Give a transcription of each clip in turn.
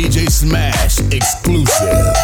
DJ Smash exclusive.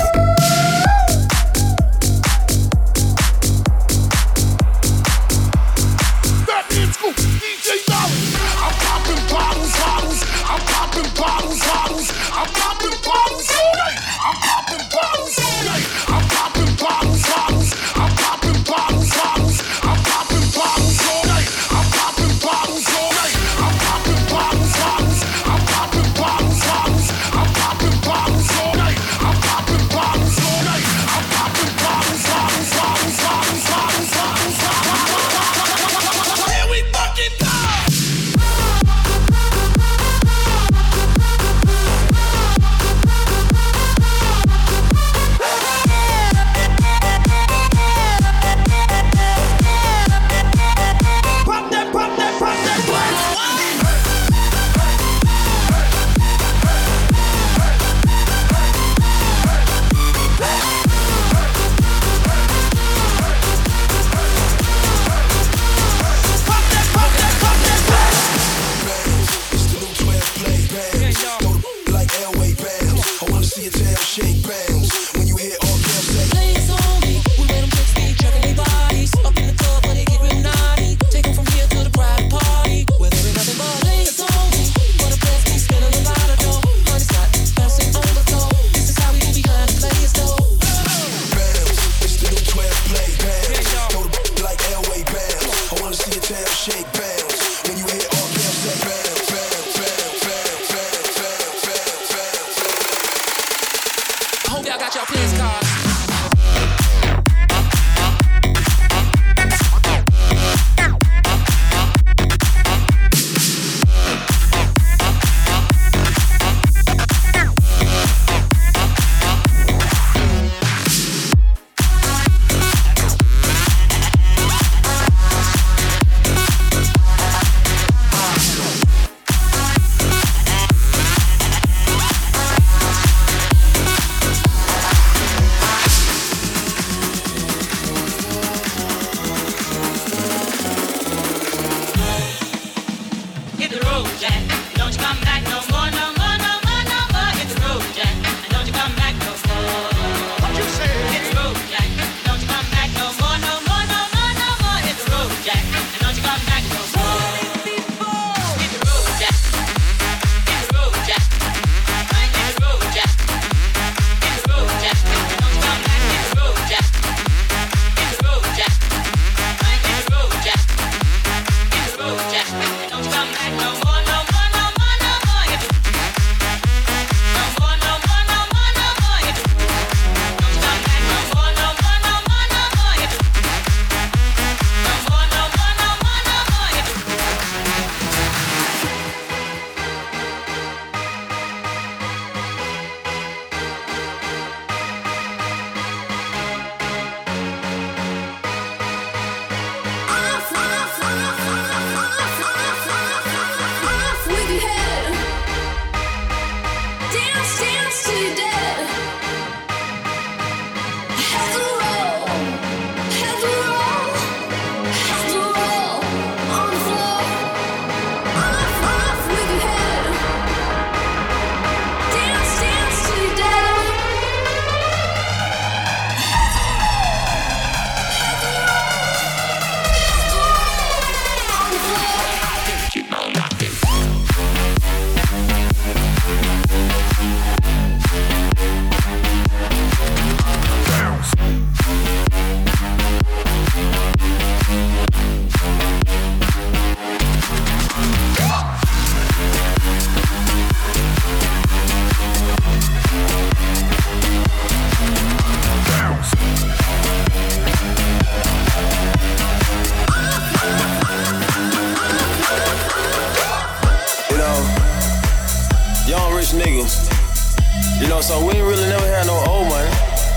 You know, so we ain't really never had no old money.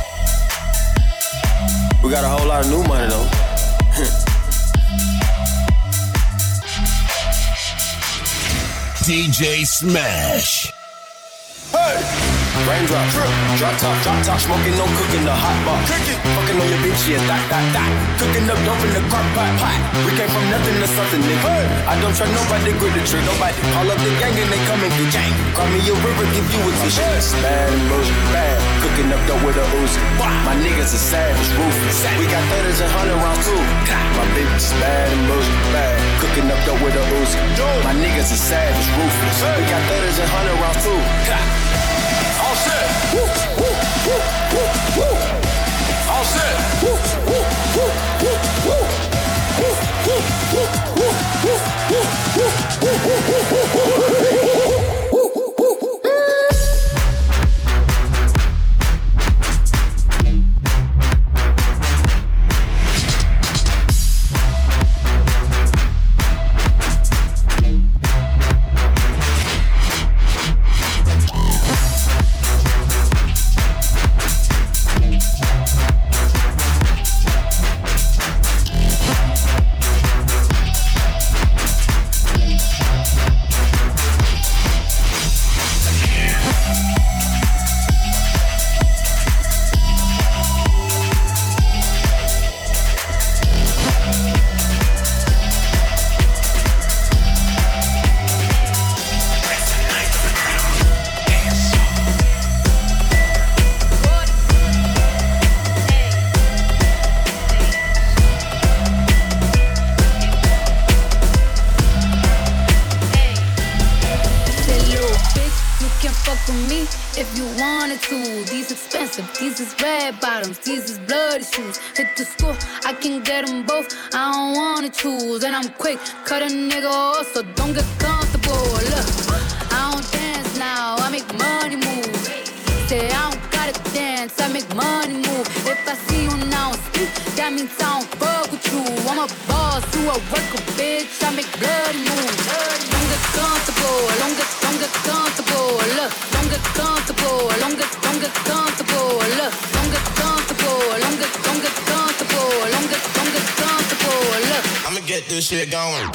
We got a whole lot of new money though. DJ Smash. Hey! Raindrop, drop top, smoking, no cooking, the hot bar. Fucking on your bitch, yeah, that. Cooking up dope in the crock pot. We came from nothing to something, nigga. I don't trust nobody, grip the trick, nobody. Call up the gang and they come and get gang. Call me a river, give you a tissue. Bad emotion, bad. Cooking up dope with a Uzi. My niggas are savage, ruthless. We got 30s and 100 rounds too. My bitch is bad emotion, bad. Cooking up dope with a Uzi. My niggas are savage, ruthless. We got 30s and 100 rounds too. All set. Woo, woo, woo, woo, woo. All set. Woo, woo, woo, woo, woo. Woo, woo, woo, woo, woo, woo, woo, woo, woo. These is red bottoms, these is bloody shoes. Hit the school, I can get them both. I don't wanna choose, and I'm quick, cut a nigga off, so don't get comfortable. Look, I don't dance now, I make money move. Say I don't gotta dance, I make money move. If I see you now speak, that means I don't fuck with you. I'm a boss, you a worker, bitch. I make bloody moves. Don't get comfortable, don't get comfortable. Look, don't get comfortable, don't get comfortable. Look, don't get comfortable, don't get comfortable. Don't get comfortable. Look, I'ma get this shit going.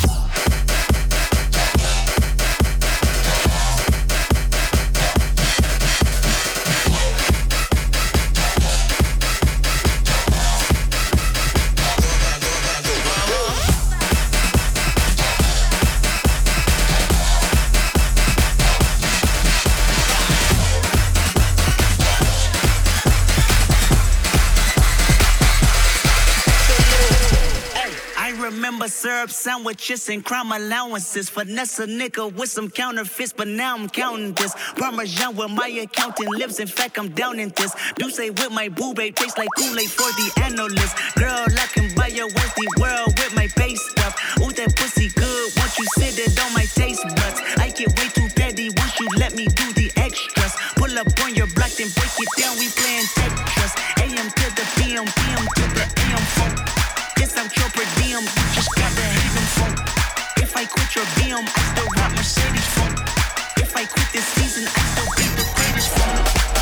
Syrup sandwiches and crime allowances. Finesse a nigga with some counterfeits, but now I'm counting this. Parmesan where my accountant lives. In fact, I'm down in this. Do say with my boo babe, tastes like Kool-Aid for the analyst. Girl, I can buy your Westie world with my base stuff. Ooh, that pussy good. Once you sit it on my taste buds, I get way too petty once you let me do the extras. Pull up on your block, then break it down. We playing Tetris. AM to the PM, PM to the AM phone. This out your per diem, you just gotta hate them phone. If I quit your BM, I still rock Mercedes phone. If I quit this season, I still be the greatest phone.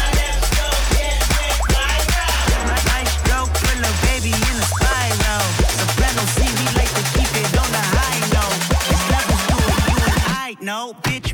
Nice stroke, put a baby in a spiral. Soprano C, we like to keep it on the high note. This level's good, you and I know, bitch.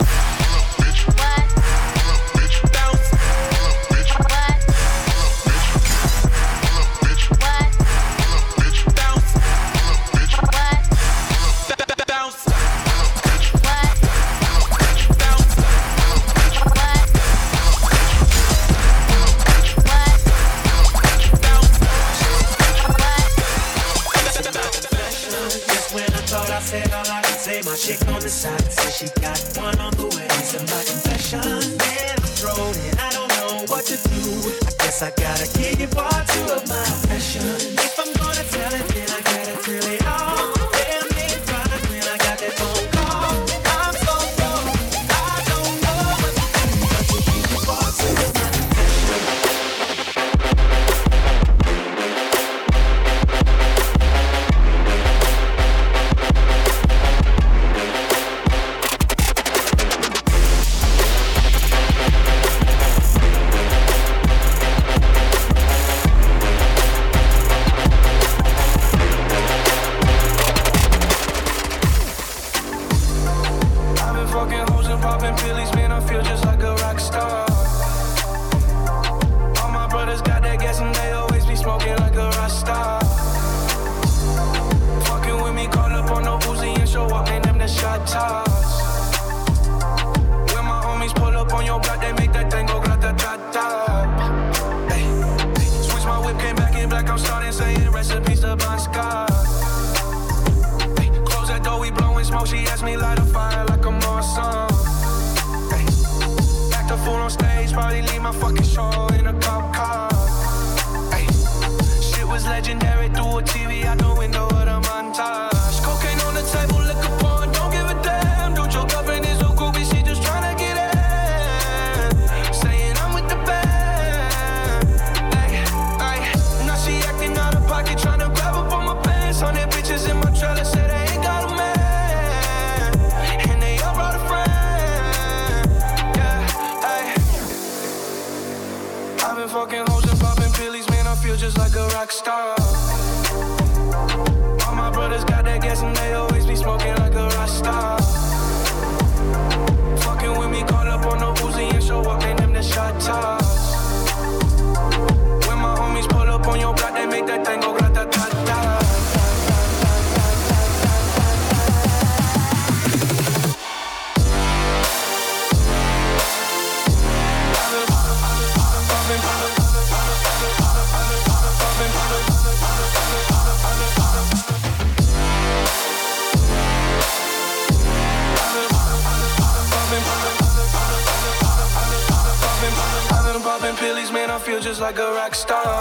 My chick on the side says she got one on the way. So my confession, never thrown it. I don't know what to do. I guess I gotta give you part two of my confession. If I'm gonna tell it, then I gotta tell it all. Damn nigga tried when I got that phone call. I'm so broke, I don't know what to do. But to give you part two of my watch me light a fire like I'm awesome. Hey. Act a fool on stage, probably leave my fucking show in a cop car. Hey. Shit was legendary through a TV out the window of the montage. Cocaine on the table, liquor porn, don't give a damn. Dude, your girlfriend is so groovy, she just tryna get in. Saying I'm with the band. Ay, ay. Now she acting out of pocket, tryna grab up on my pants. 100 bitches in my trailer, say they ain't got a man. And they all brought a friend. Yeah, ay. I've been fucking hoes and popping pillies, man, I feel just like a rock star. All my brothers got that gas and they always be smoking like a rock star. Fucking with me, call up on the Uzi and show up, and them the shot toss. When my homies pull up on your block, they make that thing go grata-ta-ta. Pillies, man, I feel just like a rock star.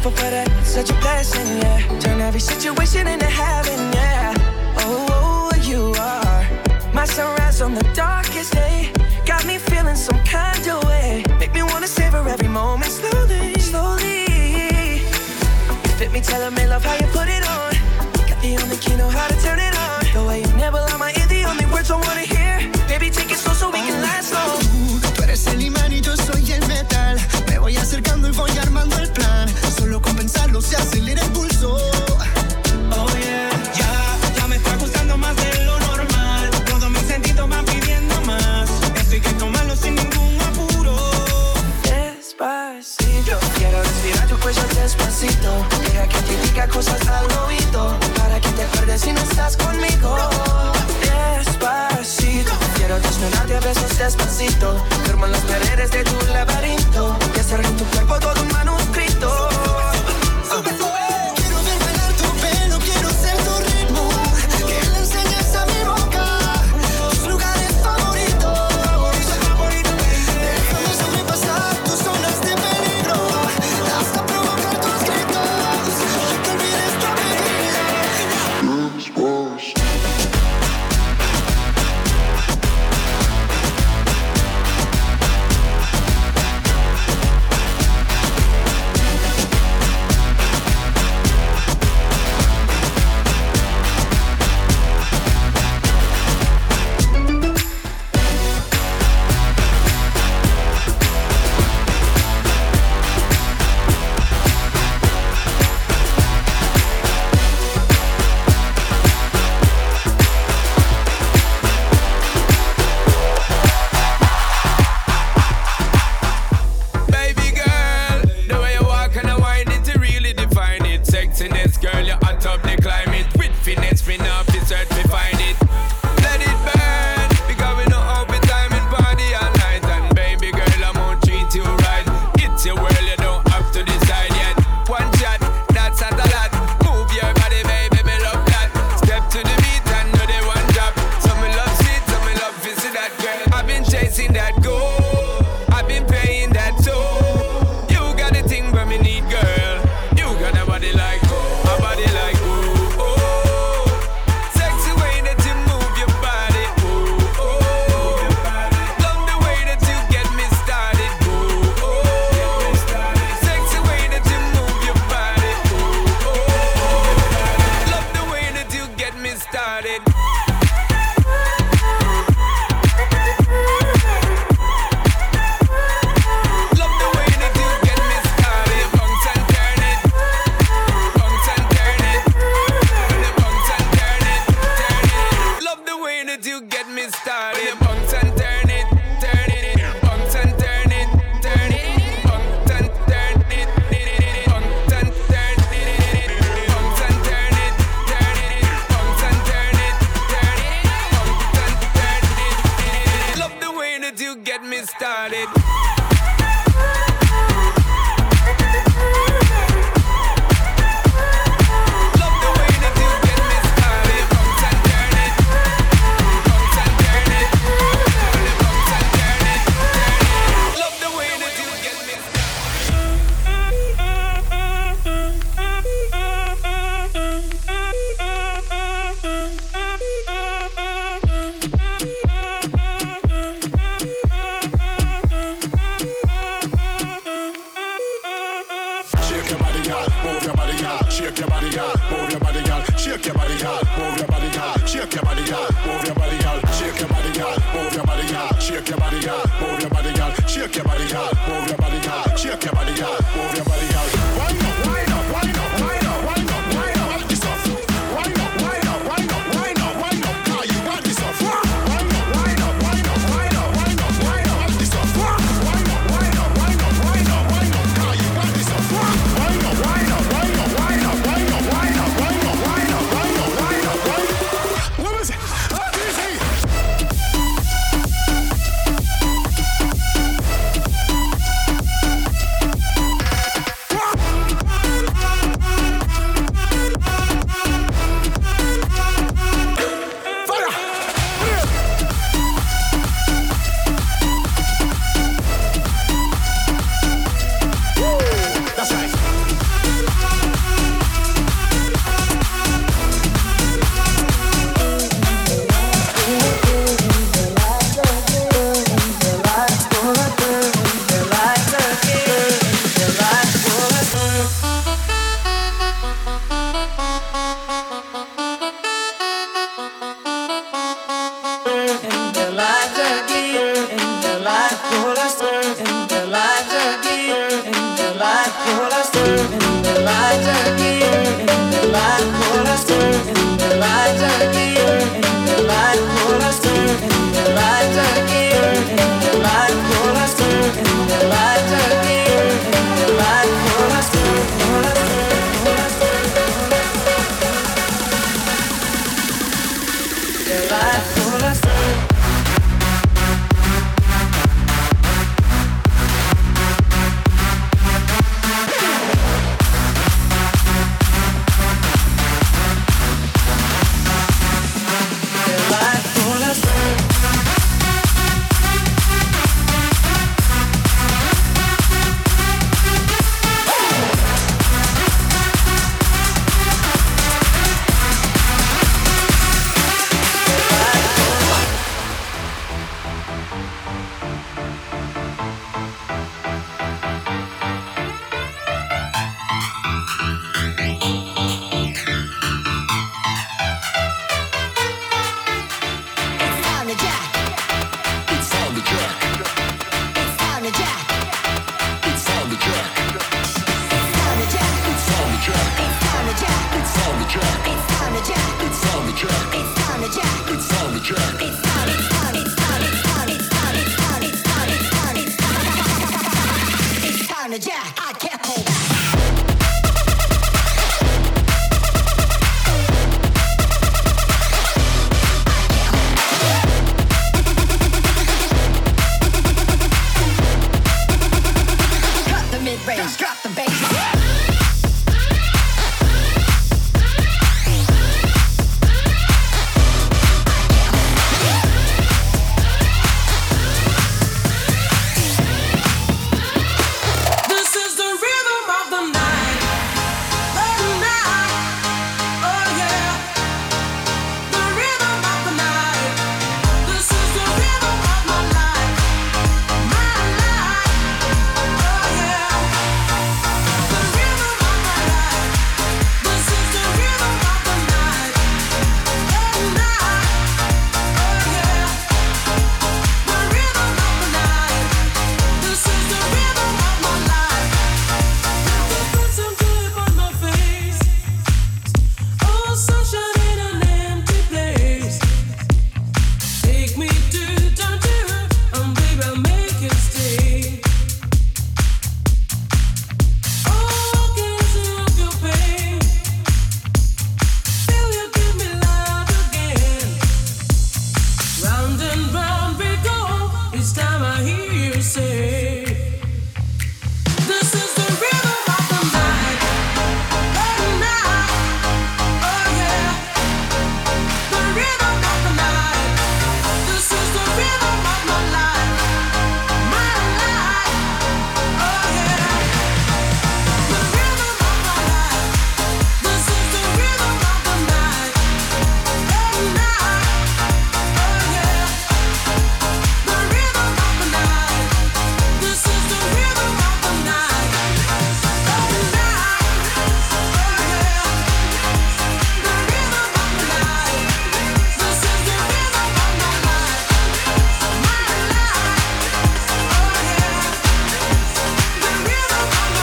grateful for that, such a blessing, yeah. Turn every situation into heaven, yeah. Oh, you are my sunrise on the darkest day. Got me feeling some kind of way. Make me wanna savor every moment slowly, slowly. You fit me, telling me love how you put it on. Got the only key, know how to turn it on. The way you nibble on my ear, the only words I wanna hear. Baby, take it slow so we can last long. Tú eres el imán y yo soy el metal. Me voy acercando y voy armando el plan. Solo con pensarlo se acelera el pulso. Oh yeah, ya me está gustando más de lo normal. Todos mis sentidos van pidiendo más. Esto hay que tomarlo sin ningún apuro. Despacito, quiero respirar tu cuello despacito. Deja que te diga cosas al oído, para que te acuerdes si no estás conmigo. Despacito, quiero desnudarte a besos despacito. Firmo en las paredes de tu laberinto y hacer en tu cuerpo todo un manuscrito. Quiero ver bailar tu pelo, quiero ser tu ritmo. Que le enseñes a mi boca tus lugares favoritos. Déjame sobrepasar tus zonas de peligro, hasta provocar tus gritos y que olvides tu apellido. hear you say, this is the rhythm of the night, oh yeah, the rhythm of the night. This is the rhythm of my life, oh yeah, the rhythm of my life. This is the rhythm of the night, oh yeah, the rhythm of the night. This is the rhythm of the night, oh yeah, the rhythm of the night. This is the rhythm of my life, oh yeah, the rhythm of my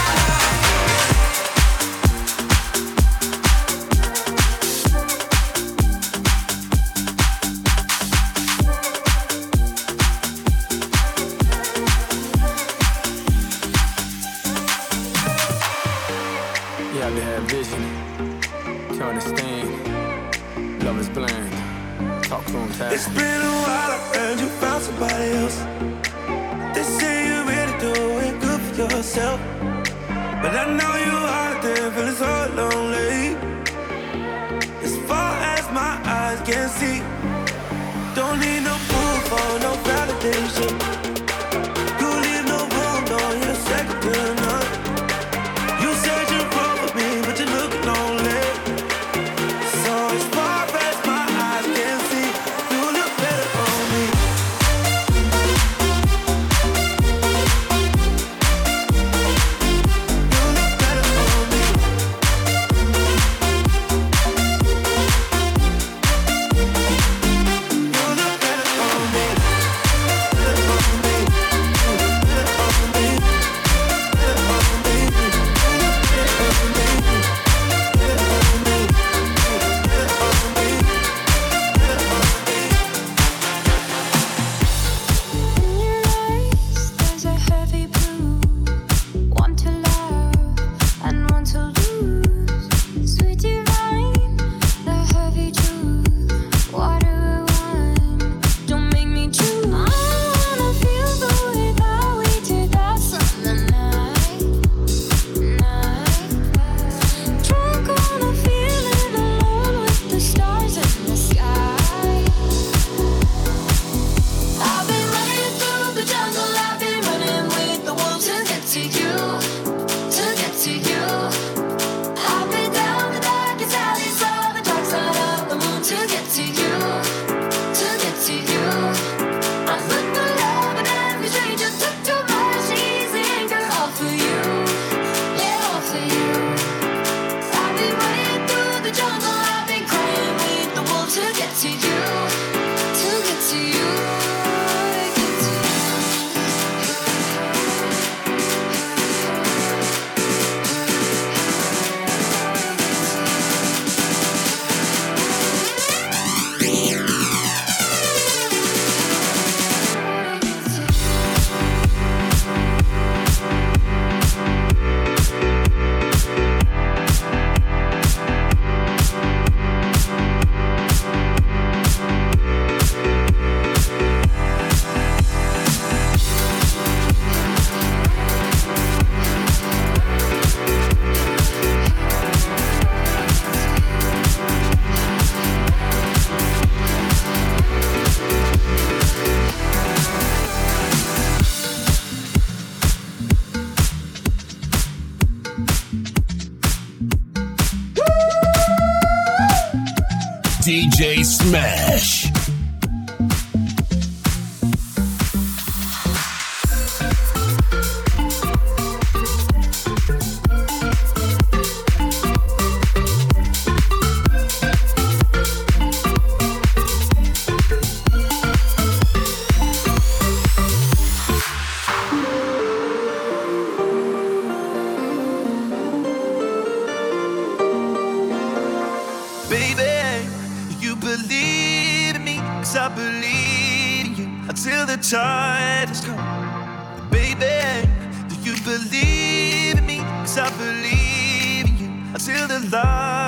You have to have vision to understand. Love is blind. Talk to him, Ty. It's been a while, I heard you found somebody else. They say you're ready to do it good for yourself. But I know you out there feeling so lonely. As far as my eyes can see, don't need no proof or no validation. You leave no room, no, you're second to none. You said you're wrong with me, but you look lonely. So as far as my eyes can see, you look better on me. You look better on me. You look better on me. Better on me. Better on me. Better on me. Better on me. Better on me. Better on me. Better on me. In your eyes, there's a heavy blue. Want to love and want to lose. Sweet divine, the heavy truth. Water or wine, don't make me choose. I wanna feel the way that we did that summer night. Drunk on a feeling alone with the stars in the sky. I've been running through the jungle, I've been running with the wolves to get to you, to get to you. I've been down the darkest alleys, saw the dark side of the moon to get to you, to get to you. I put the love in every stranger, took too much easy anger all for you, yeah, all for you. I've been running through the jungle, I've been crying with the wolves to get to you, to get to you, get to you. DJ Smash. Baby, you believe in me, 'cause I believe in you until the tide has come. Baby, do you believe in me, 'cause I believe in you until the light